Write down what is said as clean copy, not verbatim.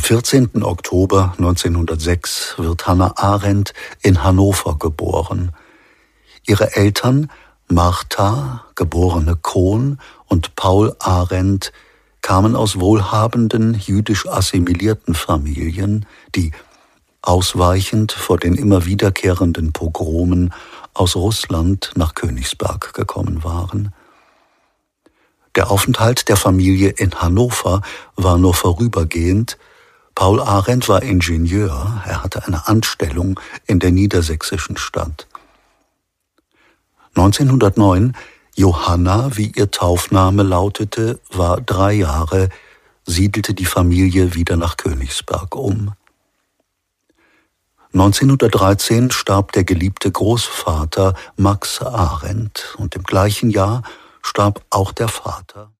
14. Oktober 1906 wird Hannah Arendt in Hannover geboren. Ihre Eltern, Martha, geborene Kohn, und Paul Arendt, kamen aus wohlhabenden, jüdisch assimilierten Familien, die, ausweichend vor den immer wiederkehrenden Pogromen, aus Russland nach Königsberg gekommen waren. Der Aufenthalt der Familie in Hannover war nur vorübergehend. Paul Arendt war Ingenieur, er hatte eine Anstellung in der niedersächsischen Stadt. 1909, Johanna, wie ihr Taufname lautete, war 3 Jahre, siedelte die Familie wieder nach Königsberg um. 1913 starb der geliebte Großvater Max Arendt und im gleichen Jahr starb auch der Vater.